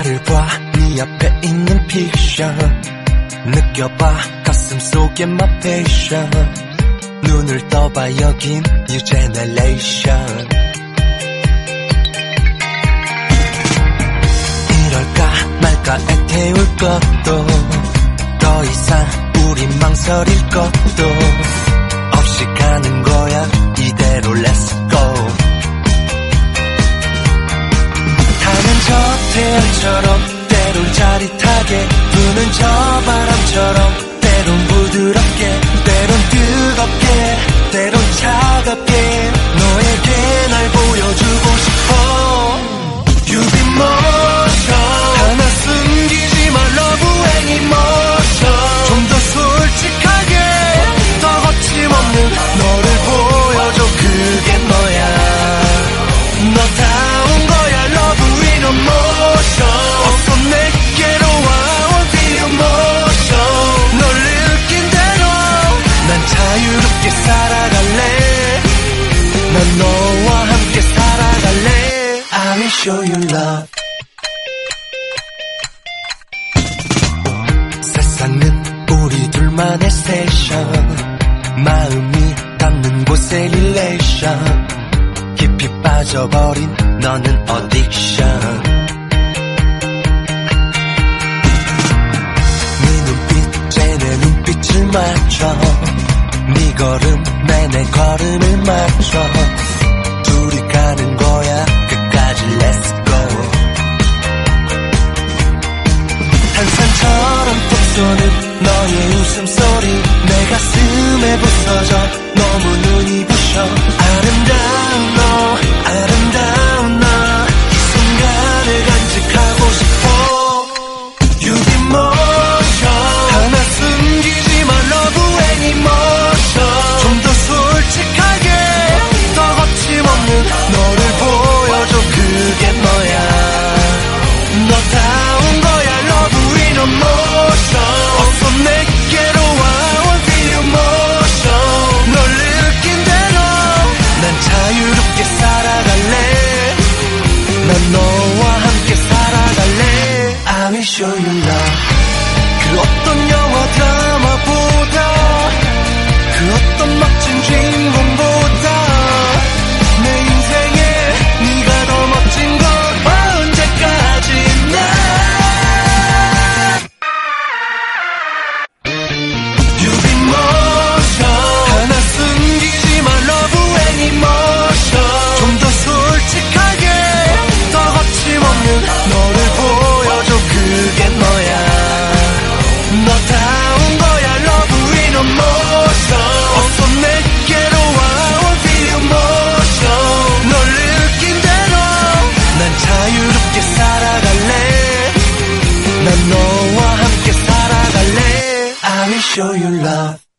나를 봐, 네 앞에 있는 픽션. 느껴봐, 가슴 속에 my passion. 눈을 떠봐, 여긴 new generation. 이럴까 말까 애태울 것도, 더 이상 우린 망설일 것도 없이 가는 거야, 이대로 let's go. 타는 저 태양처럼 때론 짜릿하게 부는 저 바람처럼 때론 부드럽게 때론 뜨겁게 때론 차갑게 너에게 날 보여주고 싶어. You be motion 하나 숨기지 마 love and emotion. 좀 더 솔직하게 더 거침없는 너를 보여줘. 그게 너야, 너다운 거야 love in emotion. 어서 내게로 와 want feel emotion. 널 느낀 대로 난 자유롭게 살아갈래. 난 너와 함께 살아갈래. I will show you love. 세상은 우리 둘만의 스테이션. 마음이 닿는 곳에 릴레이션. 깊이 빠져버린 너는 어딕션. 네 눈빛에 내 눈빛을 맞춰. 네 걸음 내 걸음을 맞춰. 둘이 가는 거야 끝까지 let's go. 탄산처럼 톡 쏘는 너의 웃음소리 내 가슴에 부서져 너무 눈이 부셔. 아름다운 너 아름다운 나 이 순간을 간직하고 싶어. You be motion 하나 숨기지 마 love and emotion. 좀 더 솔직하게 더 거침없는 너를 보여줘. 그게 너야, 너다운 거야 love in emotion. 어서 내게로 와 want feel emotion. 널 느낀 대로 난 자유롭게 살아갈래. 난 너와 함께 살아갈래. I will show you love. 그 어떤 영화 드라마보다 그 어떤 멋진 주인공보다 내 인생에 네가 더 멋진 건 언제까지나. You be motion 하나 숨기지 마 love and emotion. 좀 더 솔직하게 더 거침없는 너를 보여줘. 그게 너야, 너다운 거야 love in emotion. 어서 내게로 와 want feel emotion. 널 느낀 대로 난 자유롭게 살아갈래. 난 너와 함께 살아갈래. I will show you love.